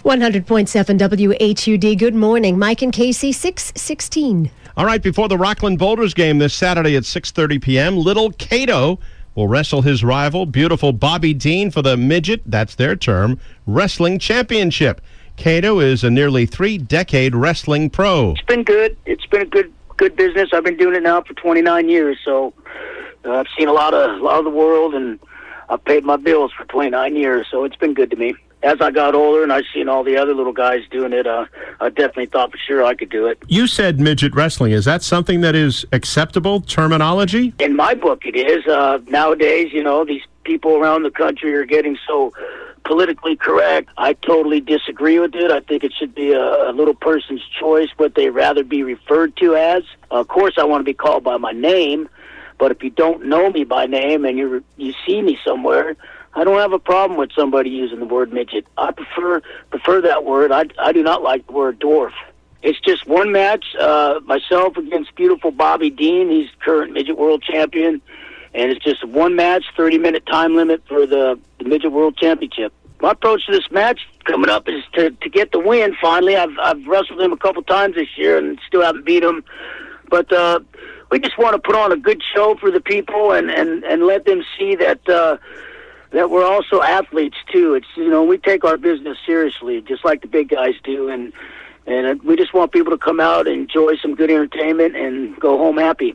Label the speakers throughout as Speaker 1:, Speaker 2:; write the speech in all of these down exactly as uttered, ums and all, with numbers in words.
Speaker 1: one hundred point seven W H U D. Good morning. Mike and Casey, six sixteen.
Speaker 2: All right, before the Rockland Boulders game this Saturday at six thirty p.m., Little Cato will wrestle his rival, beautiful Bobby Dean, for the midget, that's their term, wrestling championship. Cato is a nearly three-decade wrestling pro.
Speaker 3: It's been good. It's been a good good business. I've been doing it now for twenty-nine years, so uh, I've seen a lot of a lot of the world, and I've paid my bills for twenty-nine years, so it's been good to me. As I got older and I've seen all the other little guys doing it, uh, I definitely thought for sure I could do it.
Speaker 2: You said midget wrestling. Is that something that is acceptable terminology?
Speaker 3: In my book, it is. Uh, nowadays, you know, these people around the country are getting so politically correct. I totally disagree with it. I think it should be a, a little person's choice what they rather be referred to as. Uh, of course, I want to be called by my name, but if you don't know me by name and you you see me somewhere, I don't have a problem with somebody using the word midget. I prefer prefer that word. I, I do not like the word dwarf. It's just one match, uh, myself against beautiful Bobby Dean. He's current midget world champion. And it's just one match, thirty-minute time limit for the, the midget world championship. My approach to this match coming up is to, to get the win, finally. I've, I've wrestled him a couple times this year and still haven't beat him. But uh, we just want to put on a good show for the people and, and, and let them see that... Uh, that we're also athletes too. It's, you know, we take our business seriously, just like the big guys do, and and we just want people to come out and enjoy some good entertainment and go home happy.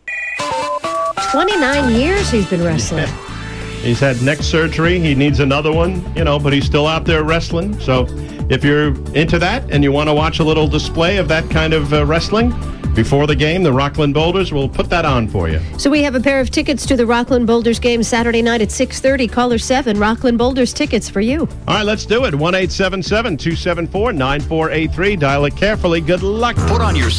Speaker 1: twenty-nine years he's been wrestling.
Speaker 2: He's had neck surgery. He needs another one, you know, but he's still out there wrestling. So if you're into that and you want to watch a little display of that kind of uh, wrestling before the game, the Rockland Boulders will put that on for you.
Speaker 1: So we have a pair of tickets to the Rockland Boulders game Saturday night at six thirty. Caller seven, Rockland Boulders tickets for you.
Speaker 2: All right, let's do it. one eight seven seven, two seven four, nine four eight three. Dial it carefully. Good luck.
Speaker 4: Put on your